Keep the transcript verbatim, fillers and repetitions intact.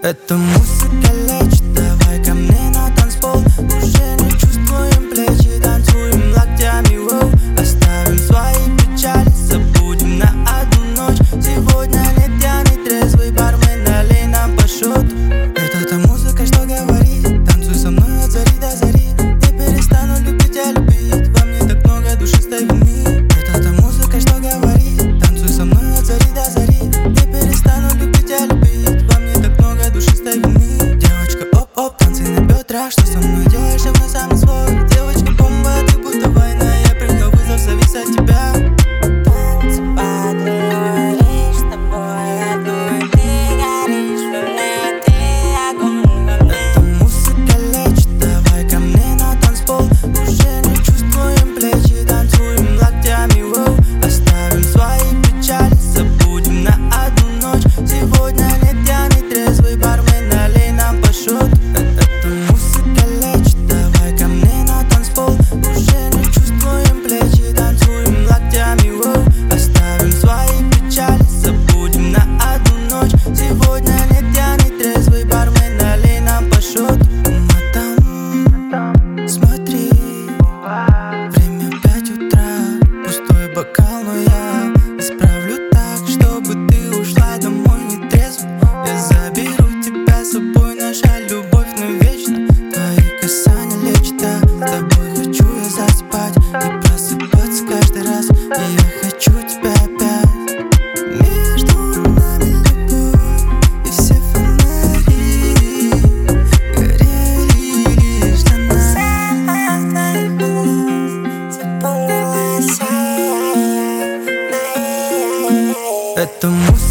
Эта музыка лечит, давай ко мне на танцпол. Уже не чувствуем плечи, танцуем локтями, воу. Оставим свои печали, забудем на одну ночь. Сегодня не пьяный, трезвый бармен, налей нам по шоту. Это та музыка, что говорит: танцуй со мной от зари до зари. Не перестану любить, а любить, во мне так много душистой вины. Это та музыка, что говорит: танцуй со мной от зари до зари. Не перестану любить, а любить, во мне так много душистой вины. Девочка, оп-оп, танцы на бедра. Что со мной делаешь, я вновь сам свой. Девочка, бомба, ты будто война. Я принял вызов, завис от тебя. Танцы под луной, лишь с тобой одной. Ты горишь во мне, ты огонь во мне. Эта музыка лечит, давай ко мне на танцпол. Уже не чувствуем плечи, танцуем локтями, воу. Оставим свои печали, забудем на одну ночь. Сегодня не пьяный, трезвый бармен, налей нам по шоту. Эта музыка лечит, давай ко мне на танцпол. Уже не чувствуем плечи, танцуем локтями, воу. Оставим свои печали, забудем на одну ночь. Сегодня не пьяный, трезвый бармен, налей нам по шоту. Мадам, смотри, время пять утра, пустой бокал, но я исправлю так, чтобы ты ушла домой не трезвой. Я заберу тебя с собой, наша любовь навечно. Твои касания лечат, а с тобой хочу я засыпать и просыпаться каждый раз. И я хочу тебя опять. Между нами любовь, и все фонари горели лишь для нас. Свет твоих глаз запомнилась. Это музыка